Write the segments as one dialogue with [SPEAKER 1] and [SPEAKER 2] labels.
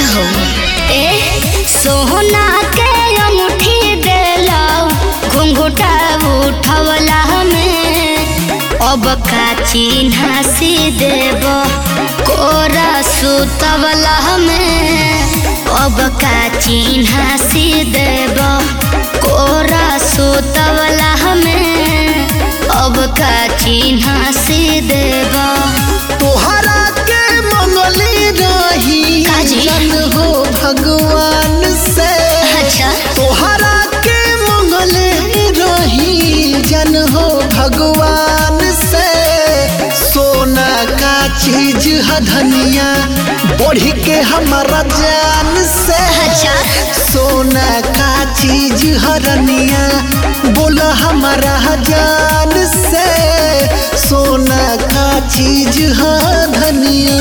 [SPEAKER 1] हो सोना के अंगूठी देला घुंघुटा उठवला में अब का चिन्हा सी देव कोरा सुतवला में अब का चिन्हा सी देव कोरा सुतवला में अब का चिन्हा सी देव
[SPEAKER 2] तोहरा के मंगली रही जन हो भगवान से।
[SPEAKER 1] अच्छा
[SPEAKER 2] तोहरा के मंगले रही जन हो भगवान से। सोना का चीज है धनिया बढ़ी के हमारा जान से।
[SPEAKER 1] अच्छा
[SPEAKER 2] सोना का चीज है रनिया बोला हमारा जान से। सोना का चीज है धनिया।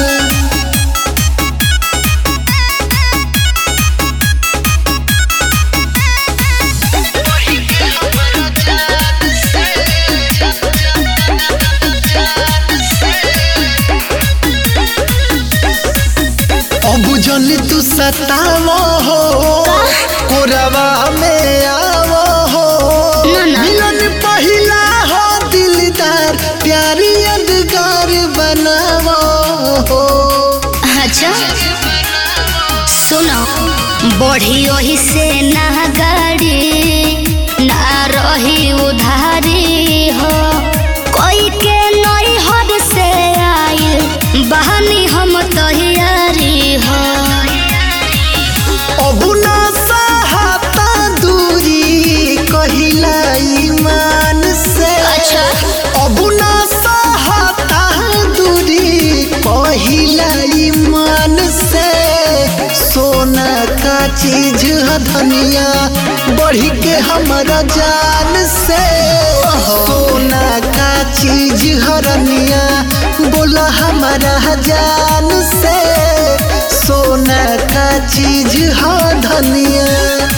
[SPEAKER 2] अब जल्दी तू सतावो हो कोरवा में आवो हो मिलन पहिला हो दिलदार प्यारी यादगार बनावो हो।
[SPEAKER 1] अच्छा सुनो बढ़ी ओही से ना गाड़ी ना रही उधारी हो कोई के नई हद से आई बहानी हम तैयारी हो।
[SPEAKER 2] अब ना सहाता दूरी कहिला ईमान से।
[SPEAKER 1] अच्छा
[SPEAKER 2] अब ना सहाता दूरी कहिला ईमान से। सोना का चीज है धनिया बढ़ी के हमारा जान से। सोना का चीज है रनिया बोला हमारा जान से। सोना का चीज है धनिया।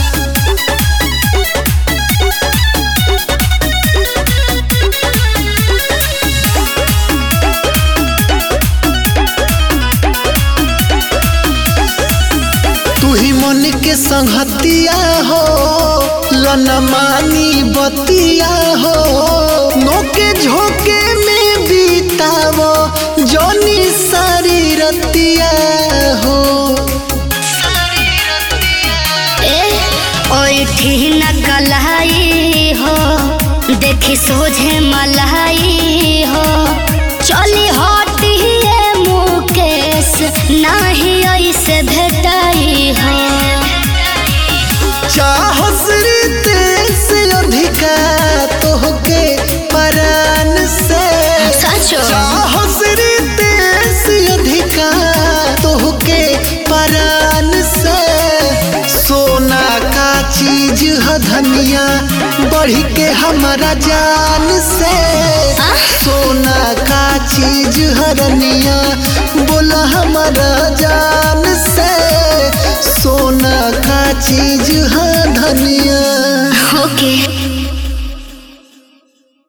[SPEAKER 2] तू ही मन के संगतिया हो लनमानी बतिया हो नोके झोंके में बीतावो जोनी सारी रतिया हो।
[SPEAKER 1] ओठी न कलाई हो देखी सोझे मलाई हो चली हटी मुकेश नाही ऐसे भेटाई हो।
[SPEAKER 2] चाहस से अधिका तोहके परान से।
[SPEAKER 1] सचो
[SPEAKER 2] चाहस से अधिका तोहके परान से। सोना का चीज है धनिया बढ़ी के हमारा जान से। सोना का चीज है रनिया बोला हमारा जान से। सोना का चीज है धनिया।
[SPEAKER 1] ओके